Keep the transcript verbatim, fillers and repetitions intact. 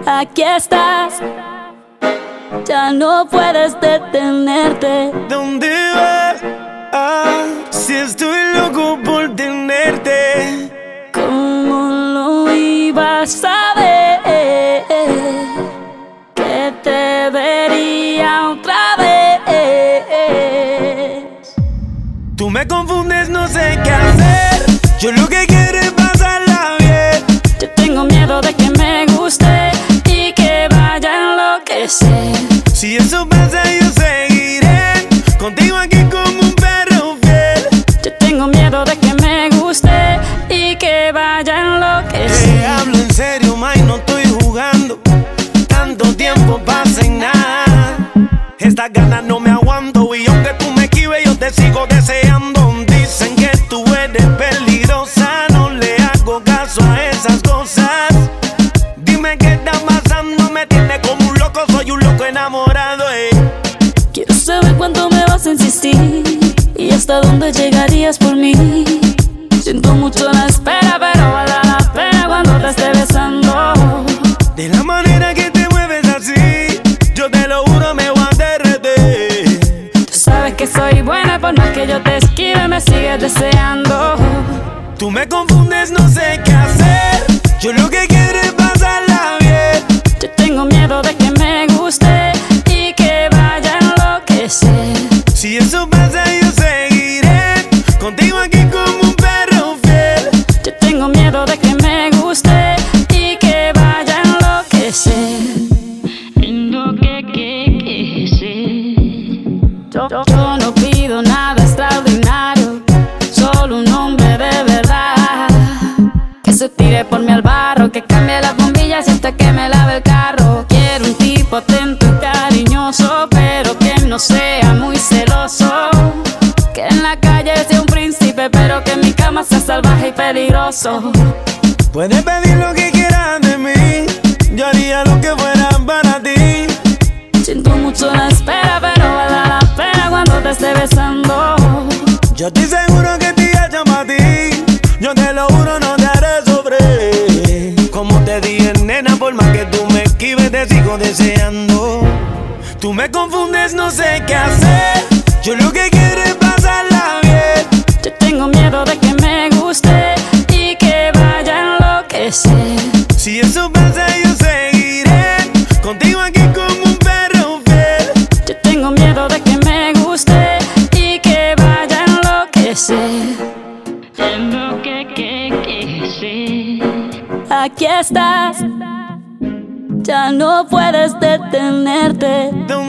Aquí estás, ya no puedes detenerte. ¿Dónde vas? Ah, si estoy loco por tenerte. ¿Cómo lo ibas a ver? Que te vería otra vez. Tú me confundes, no sé qué hacer. Yo lo que quiero es pasarla bien. Yo tengo miedo de que me guste y que vaya a enloquecer. Si eso pasa yo seguiré contigo aquí como un perro fiel. Yo tengo miedo de que me guste y que vaya a enloquecer. Te hablo en serio, ma, y no estoy jugando. Tanto tiempo pasa y nada. Estas ganas no me aguanto y aunque tú me esquives yo te sigo deseando. Dicen que tú eres peligrosa, no le hago caso a esas cosas. Dime qué está pasando, me tiene como un loco, soy un loco enamorado, eh. Quiero saber cuánto me vas a insistir y hasta dónde llegarías por mí. Siento mucho la espera, pero vale la pena cuando te esté besando. De la manera que te mueves así, yo te lo juro me voy a derretir. Tú sabes que soy buena, por más que yo te esquive me sigues deseando. Tú me confundes, no sé qué hacer. Yo lo que quiero es pasarla bien. Yo tengo miedo de que me guste y que vaya a enloquecer. Si eso pasa yo seguiré contigo aquí como un perro fiel. Yo tengo miedo de que me guste y que vaya a enloquecer. Yo, yo, yo no pido nada extraordinario, solo un hombre de verdad que se tire por mí al barro, que cambie las bombillas y hasta que me lave el carro. Quiero un tipo atento y cariñoso, pero que no sea muy celoso. Que en la calle sea un príncipe, pero que en mi cama sea salvaje y peligroso. Puedes pedir lo que quieras de mí, yo haría lo que fuera para ti. Siento mucho la espera, pero vale la pena cuando te esté besando. Yo estoy seguro que te hecho para ti. Yo te lo juro, no te haré sufrir. Como te dije, nena, por más que tú me esquives, te sigo deseando. Tú me confundes, no sé qué hacer. Yo lo que quiero es pasarla bien. Yo tengo miedo de que me guste y que vaya a enloquecer. Si eso pasa, yo seguiré contigo aquí como un perro fiel. Yo tengo miedo de que me guste y que vaya a enloquecer. Aquí estás, ya no puedes detenerte.